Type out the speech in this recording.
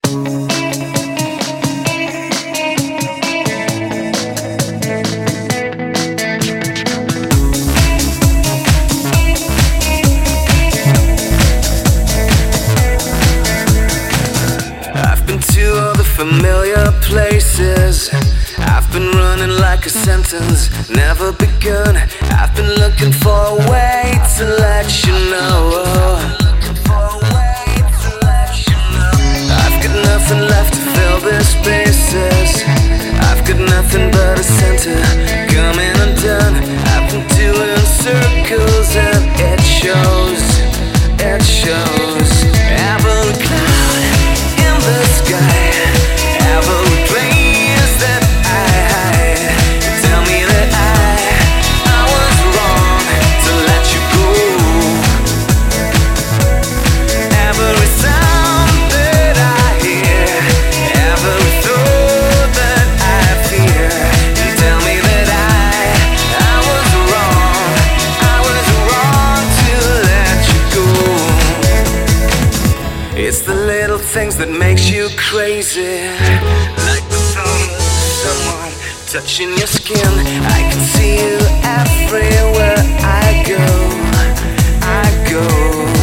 Familiar places. I've been running like a sentence never begun. I've been looking for a way to let you know. I've got nothing left to fill the spaces. I've got nothing but a center coming undone. I've been doing circles and it shows. It shows. Every cloud in the sky, every place that I hide, tell me that I was wrong to let you go. Every sound that I hear, every thought that I fear, tell me that I was wrong to let you go. It's the little things that makes you crazy, like the thought of someone touching your skin. I can see you everywhere I go.